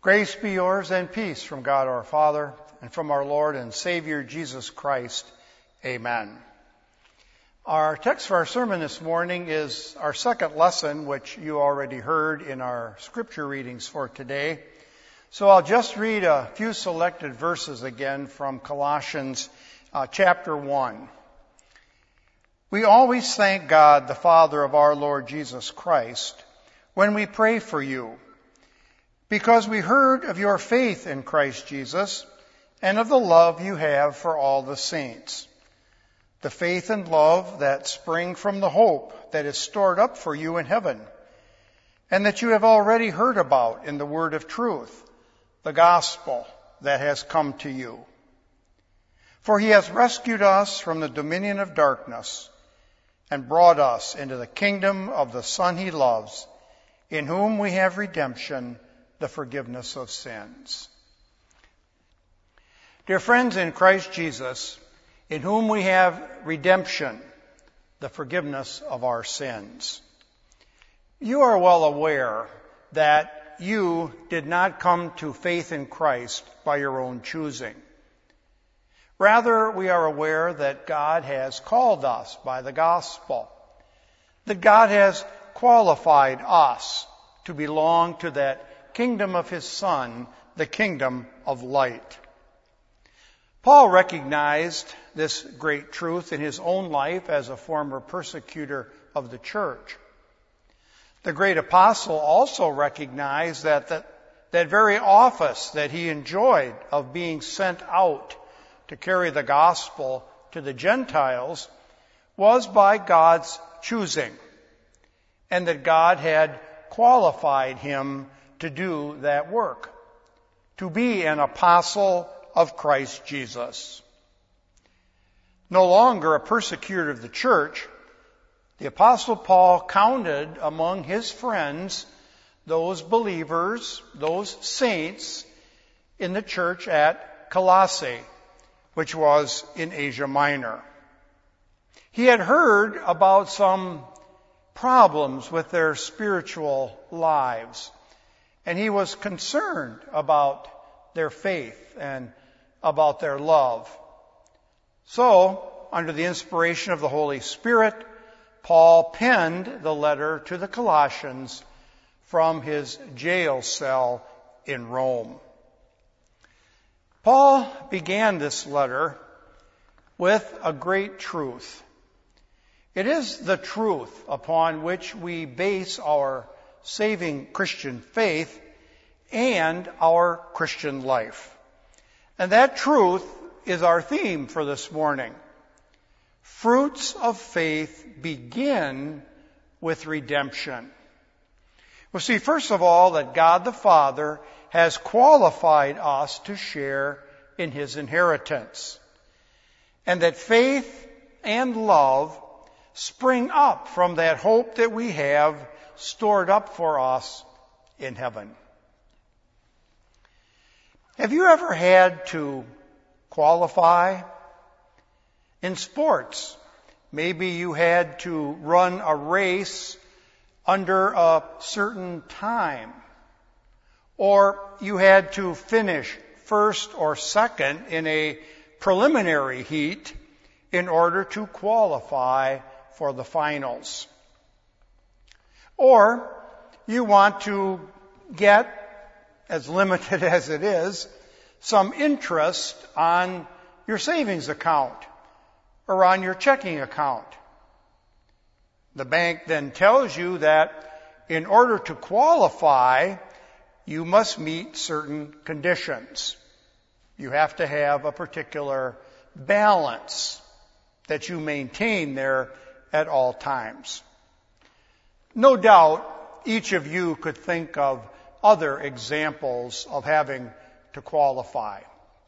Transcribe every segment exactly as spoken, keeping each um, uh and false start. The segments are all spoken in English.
Grace be yours and peace from God our Father and from our Lord and Savior Jesus Christ. Amen. Our text for our sermon this morning is our second lesson, which you already heard in our scripture readings for today. So I'll just read a few selected verses again from Colossians uh, chapter one. We always thank God, the Father of our Lord Jesus Christ, when we pray for you, because we heard of your faith in Christ Jesus and of the love you have for all the saints, the faith and love that spring from the hope that is stored up for you in heaven, and that you have already heard about in the word of truth, the gospel that has come to you. For he has rescued us from the dominion of darkness and brought us into the kingdom of the Son he loves, in whom we have redemption, the forgiveness of sins. Dear friends in Christ Jesus, in whom we have redemption, the forgiveness of our sins. You are well aware that you did not come to faith in Christ by your own choosing. Rather, we are aware that God has called us by the gospel, that God has qualified us to belong to that kingdom of his Son, the kingdom of light. Paul recognized this great truth in his own life as a former persecutor of the church. The great apostle also recognized that that, that very office that he enjoyed of being sent out to carry the gospel to the Gentiles was by God's choosing, and that God had qualified him to do that work, to be an apostle of Christ Jesus. No longer a persecutor of the church, the Apostle Paul counted among his friends those believers, those saints in the church at Colossae, which was in Asia Minor. He had heard about some problems with their spiritual lives, and he was concerned about their faith and about their love. So, under the inspiration of the Holy Spirit, Paul penned the letter to the Colossians from his jail cell in Rome. Paul began this letter with a great truth. It is the truth upon which we base our saving Christian faith and our Christian life. And that truth is our theme for this morning. Fruits of faith begin with redemption. We'll see, first of all, that God the Father has qualified us to share in his inheritance, and that faith and love spring up from that hope that we have stored up for us in heaven. Have you ever had to qualify? In sports, maybe you had to run a race under a certain time, or you had to finish first or second in a preliminary heat in order to qualify for the finals. Or you want to get, as limited as it is, some interest on your savings account or on your checking account. The bank then tells you that in order to qualify, you must meet certain conditions. You have to have a particular balance that you maintain there at all times. No doubt, each of you could think of other examples of having to qualify.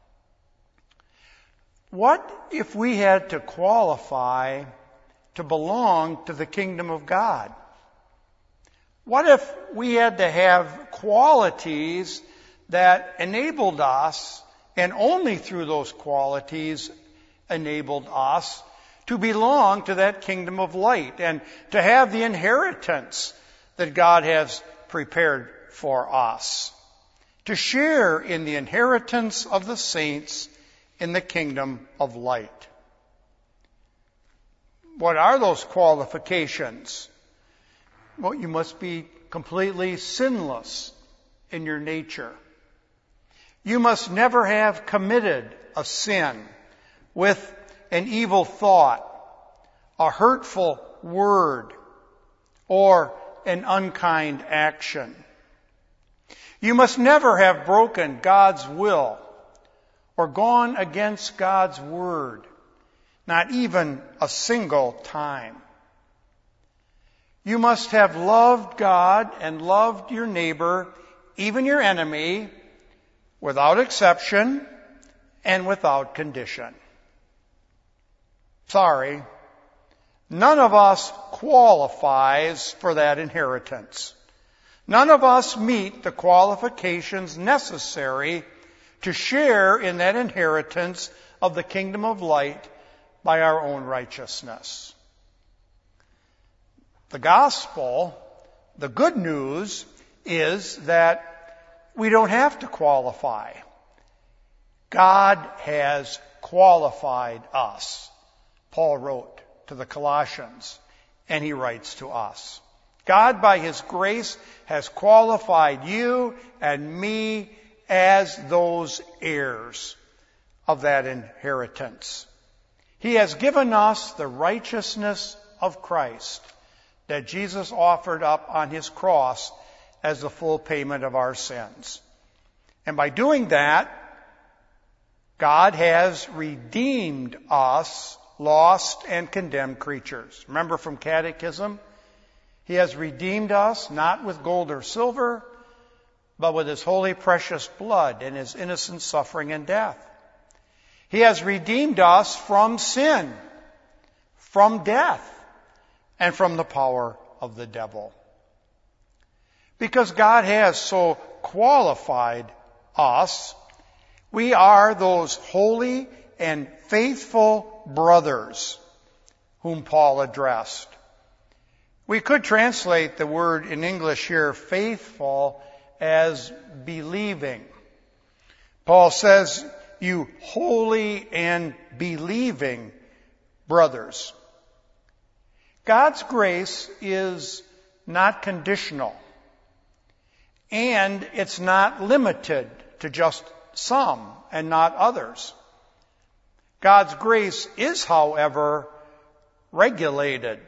What if we had to qualify to belong to the kingdom of God? What if we had to have qualities that enabled us, and only through those qualities enabled us, to belong to that kingdom of light and to have the inheritance that God has prepared for us? to share in the inheritance of the saints in the kingdom of light. What are those qualifications? Well, you must be completely sinless in your nature. You must never have committed a sin with an evil thought, a hurtful word, or an unkind action. You must never have broken God's will or gone against God's word, not even a single time. You must have loved God and loved your neighbor, even your enemy, without exception and without condition. Sorry, none of us qualifies for that inheritance. None of us meet the qualifications necessary to share in that inheritance of the kingdom of light by our own righteousness. The gospel, the good news, is that we don't have to qualify. God has qualified us. Paul wrote to the Colossians, and he writes to us. God, by His grace, has qualified you and me as those heirs of that inheritance. He has given us the righteousness of Christ that Jesus offered up on His cross as the full payment of our sins. And by doing that, God has redeemed us, lost and condemned creatures. Remember from Catechism? He has redeemed us not with gold or silver, but with His holy precious blood and His innocent suffering and death. He has redeemed us from sin, from death, and from the power of the devil. Because God has so qualified us, we are those holy and faithful brothers whom Paul addressed. We could translate the word in English here, faithful, as believing. Paul says, you holy and believing brothers. God's grace is not conditional, and it's not limited to just some and not others. God's grace is, however, regulated.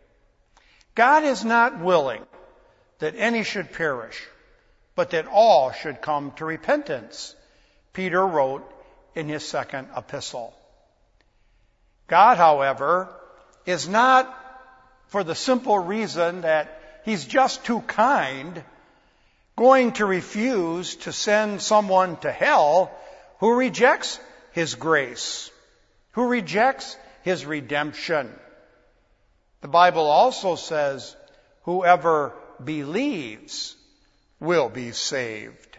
God is not willing that any should perish, but that all should come to repentance, Peter wrote in his second epistle. God, however, is not, for the simple reason that He's just too kind, going to refuse to send someone to hell who rejects His grace, who rejects His redemption. The Bible also says, whoever believes will be saved.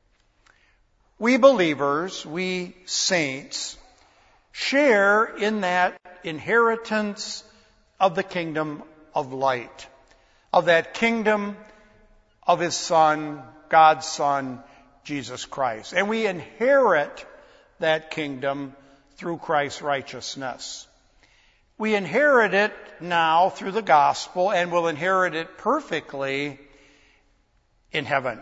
We believers, we saints, share in that inheritance of the kingdom of light, of that kingdom of His Son, God's Son, Jesus Christ. And we inherit that kingdom through Christ's righteousness. We inherit it now through the gospel and will inherit it perfectly in heaven.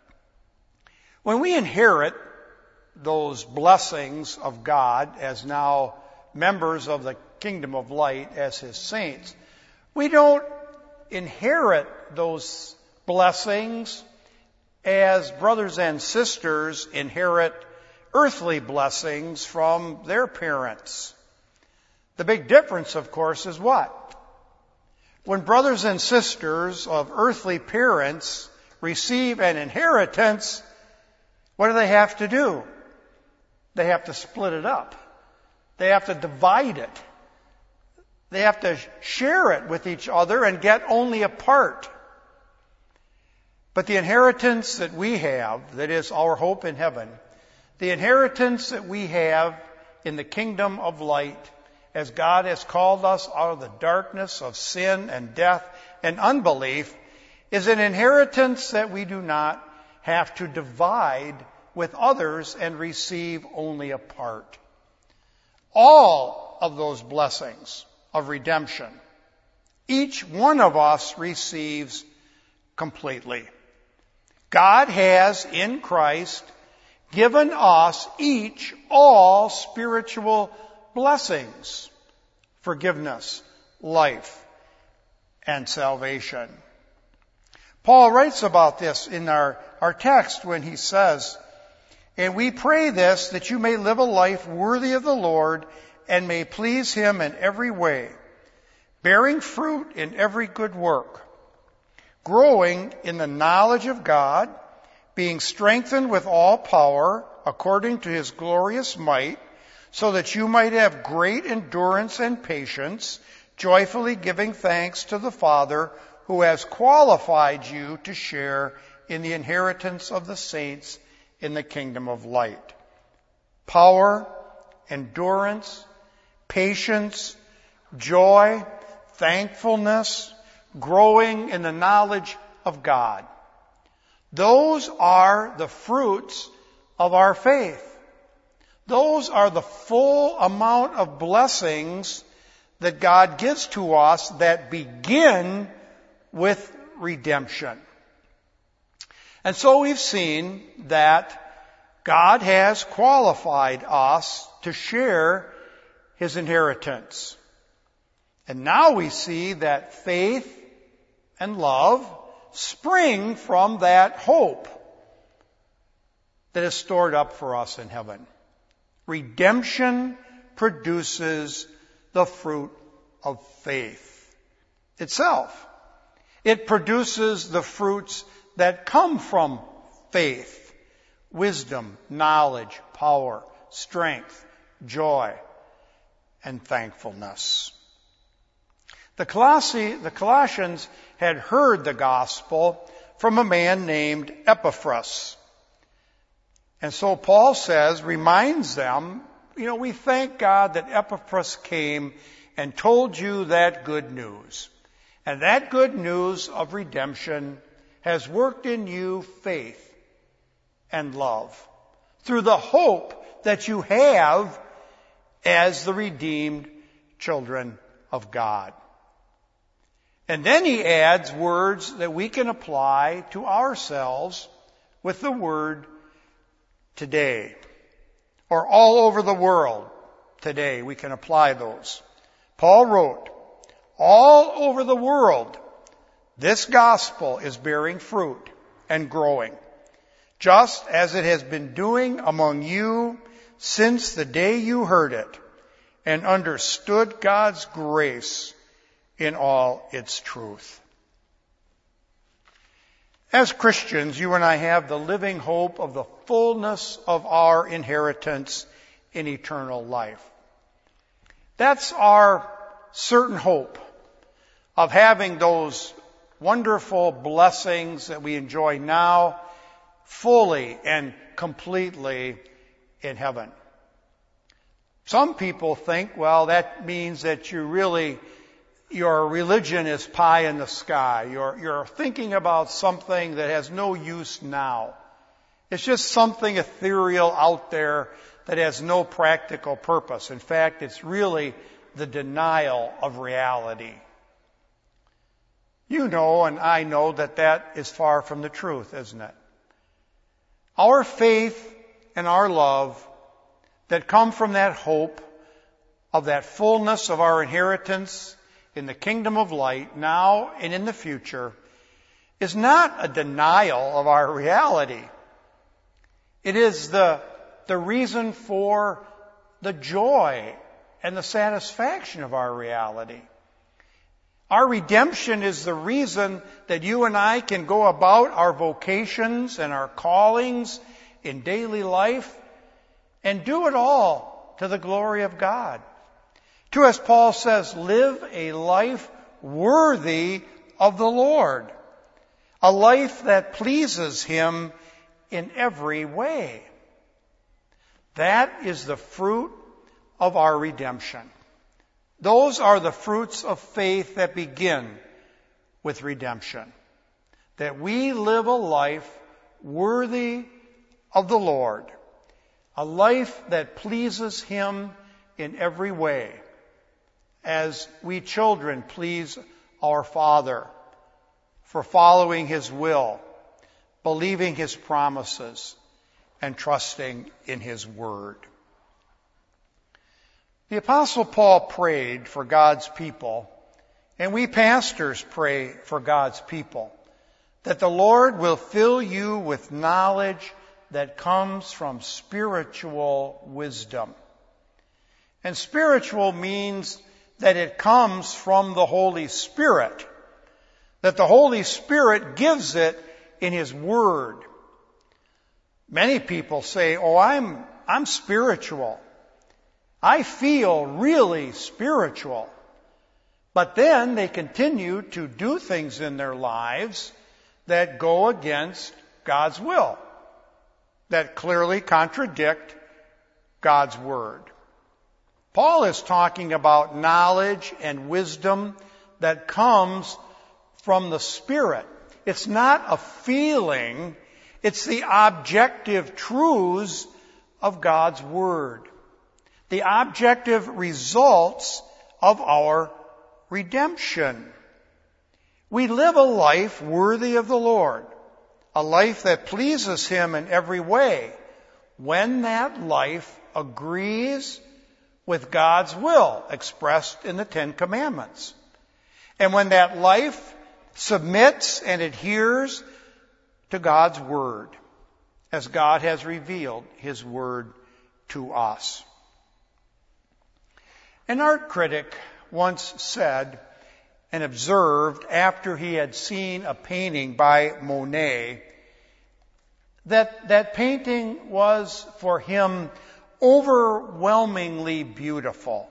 When we inherit those blessings of God as now members of the kingdom of light, as His saints, we don't inherit those blessings as brothers and sisters inherit earthly blessings from their parents. The big difference, of course, is what? When brothers and sisters of earthly parents receive an inheritance, what do they have to do? They have to split it up. They have to divide it. They have to share it with each other and get only a part. But the inheritance that we have, that is our hope in heaven, the inheritance that we have in the kingdom of light, as God has called us out of the darkness of sin and death and unbelief, is an inheritance that we do not have to divide with others and receive only a part. All of those blessings of redemption, each one of us receives completely. God has, in Christ, given us each all spiritual blessings, forgiveness, life, and salvation. Paul writes about this in our, our text when he says, "And we pray this, that you may live a life worthy of the Lord and may please Him in every way, bearing fruit in every good work, growing in the knowledge of God, being strengthened with all power according to His glorious might, so that you might have great endurance and patience, joyfully giving thanks to the Father who has qualified you to share in the inheritance of the saints in the kingdom of light." Power, endurance, patience, joy, thankfulness, growing in the knowledge of God. Those are the fruits of our faith. Those are the full amount of blessings that God gives to us that begin with redemption. And so we've seen that God has qualified us to share His inheritance. And now we see that faith and love spring from that hope that is stored up for us in heaven. Redemption produces the fruit of faith itself. It produces the fruits that come from faith: wisdom, knowledge, power, strength, joy, and thankfulness. The Colossi- the Colossians had heard the gospel from a man named Epaphras. And so Paul says, reminds them, you know, we thank God that Epaphras came and told you that good news. And that good news of redemption has worked in you faith and love through the hope that you have as the redeemed children of God. And then he adds words that we can apply to ourselves with the word today, or all over the world today. We can apply those. Paul wrote, all over the world, this gospel is bearing fruit and growing, just as it has been doing among you since the day you heard it and understood God's grace in all its truth. As Christians, you and I have the living hope of the fullness of our inheritance in eternal life. That's our certain hope of having those wonderful blessings that we enjoy now fully and completely in heaven. Some people think, well, that means that you really, your religion is pie in the sky. You're, you're thinking about something that has no use now. It's just something ethereal out there that has no practical purpose. In fact, it's really the denial of reality. You know, and I know that that is far from the truth, isn't it? Our faith and our love that come from that hope of that fullness of our inheritance in the kingdom of light, now and in the future, is not a denial of our reality. It is the, the reason for the joy and the satisfaction of our reality. Our redemption is the reason that you and I can go about our vocations and our callings in daily life and do it all to the glory of God. To, as Paul says, live a life worthy of the Lord, a life that pleases Him in every way. That is the fruit of our redemption. Those are the fruits of faith that begin with redemption. That we live a life worthy of the Lord, a life that pleases Him in every way, as we children please our Father for following His will, believing His promises, and trusting in His Word. The Apostle Paul prayed for God's people, and we pastors pray for God's people, that the Lord will fill you with knowledge that comes from spiritual wisdom. And spiritual means that it comes from the Holy Spirit, that the Holy Spirit gives it in His Word. Many people say, oh, I'm, I'm spiritual. I feel really spiritual. But then they continue to do things in their lives that go against God's will, that clearly contradict God's Word. Paul is talking about knowledge and wisdom that comes from the Spirit. It's not a feeling, it's the objective truths of God's Word, the objective results of our redemption. We live a life worthy of the Lord, a life that pleases Him in every way, when that life agrees with God's will expressed in the Ten Commandments. And when that life submits and adheres to God's Word, as God has revealed His Word to us. An art critic once said and observed, after he had seen a painting by Monet, that that painting was for him overwhelmingly beautiful.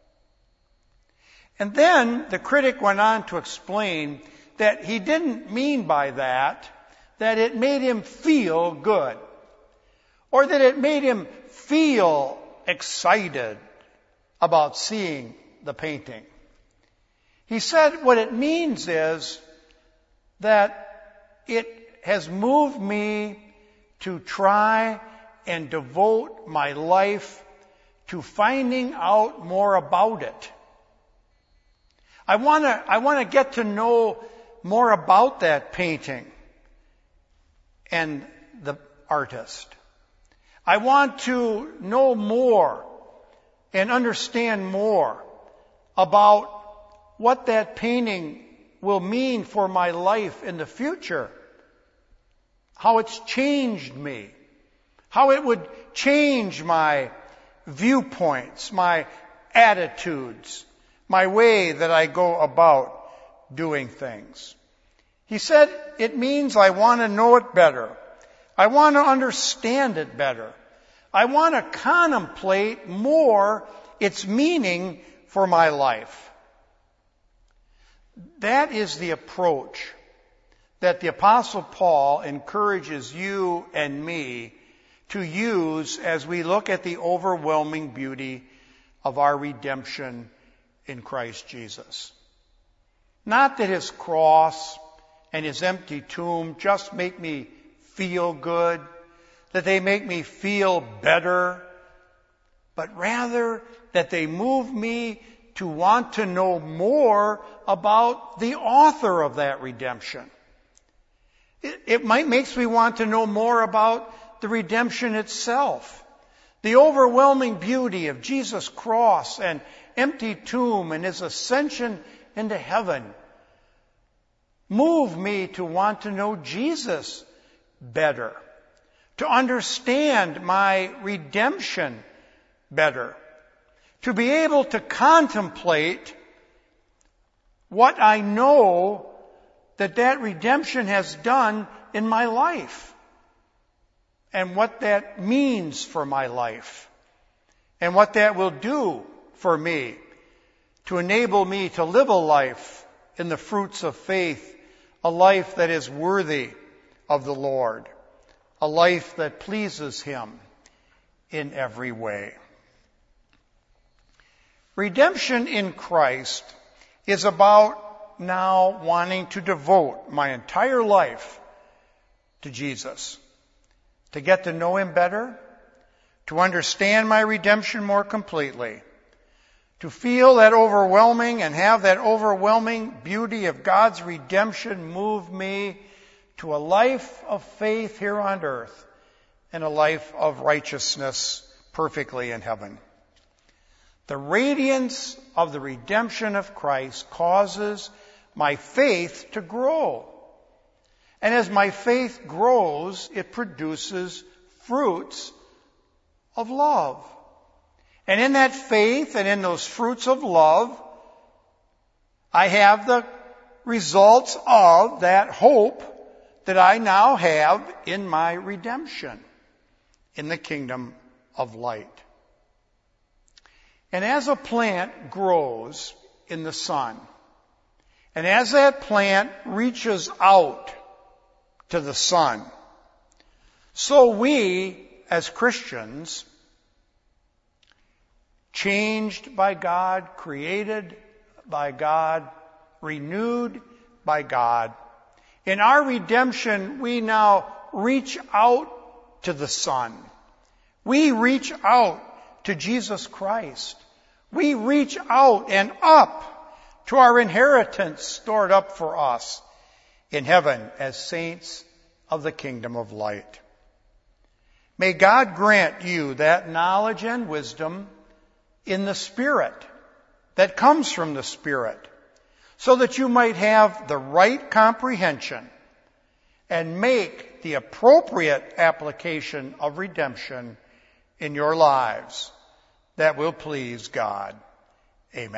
And then the critic went on to explain that he didn't mean by that that it made him feel good, or that it made him feel excited about seeing the painting. He said what it means is that it has moved me to try and devote my life to finding out more about it. I want to I want to get to know more about that painting and the artist. I want to know more and understand more about what that painting will mean for my life in the future, how it's changed me, how it would change my viewpoints, my attitudes, my way that I go about doing things. He said, it means I want to know it better. I want to understand it better. I want to contemplate more its meaning for my life. That is the approach that the Apostle Paul encourages you and me to use as we look at the overwhelming beauty of our redemption in Christ Jesus. Not that His cross and His empty tomb just make me feel good, that they make me feel better, but rather that they move me to want to know more about the author of that redemption. It, it might makes me want to know more about the redemption itself, the overwhelming beauty of Jesus' cross and empty tomb and His ascension into heaven. Move me to want to know Jesus better, to understand my redemption better, to be able to contemplate what I know that that redemption has done in my life, and what that means for my life, and what that will do for me to enable me to live a life in the fruits of faith, a life that is worthy of the Lord, a life that pleases Him in every way. Redemption in Christ is about now wanting to devote my entire life to Jesus, to get to know Him better, to understand my redemption more completely, to feel that overwhelming and have that overwhelming beauty of God's redemption move me to a life of faith here on earth and a life of righteousness perfectly in heaven. The radiance of the redemption of Christ causes my faith to grow. And as my faith grows, it produces fruits of love. And in that faith and in those fruits of love, I have the results of that hope that I now have in my redemption in the kingdom of light. And as a plant grows in the sun, and as that plant reaches out to the sun, so we, as Christians, changed by God, created by God, renewed by God, in our redemption, we now reach out to the sun. We reach out to Jesus Christ. We reach out and up to our inheritance stored up for us in heaven as saints of the kingdom of light. May God grant you that knowledge and wisdom in the Spirit that comes from the Spirit, so that you might have the right comprehension and make the appropriate application of redemption in your lives that will please God.